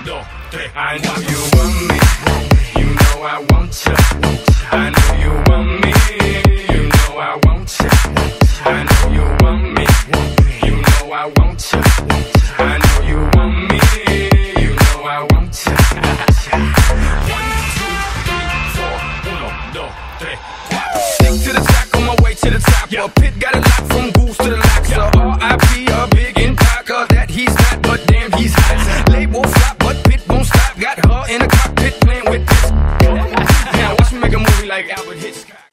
dos, tres. I know you want me, you know I want you. I know you want me, you know I want you. I know you want me, you know I want you. I know you want me, you know I want you. 1, 2, 3, 4, 1, 2, 3, 4. Stick to the track on my way to the top.